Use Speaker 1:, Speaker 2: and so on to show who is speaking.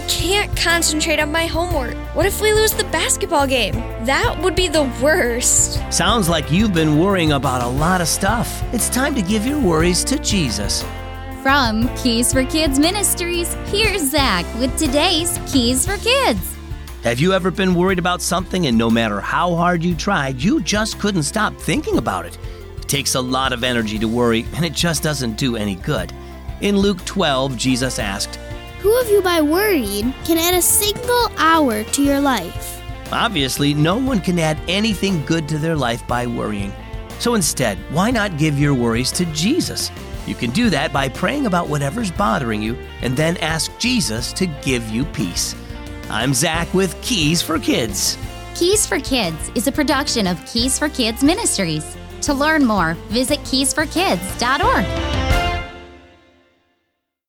Speaker 1: can't concentrate on my homework. What if we lose the basketball game? That would be the worst.
Speaker 2: Sounds like you've been worrying about a lot of stuff. It's time to give your worries to Jesus.
Speaker 3: From Keys for Kids Ministries, here's Zach with today's Keys for Kids.
Speaker 2: Have you ever been worried about something and no matter how hard you tried, you just couldn't stop thinking about it? It takes a lot of energy to worry, and it just doesn't do any good. In Luke 12, Jesus asked,
Speaker 4: "Who of you by worrying can add a single hour to your life?"
Speaker 2: Obviously, no one can add anything good to their life by worrying. So instead, why not give your worries to Jesus? You can do that by praying about whatever's bothering you and then ask Jesus to give you peace. I'm Zach with Keys for Kids.
Speaker 3: Keys for Kids is a production of Keys for Kids Ministries. To learn more, visit keysforkids.org.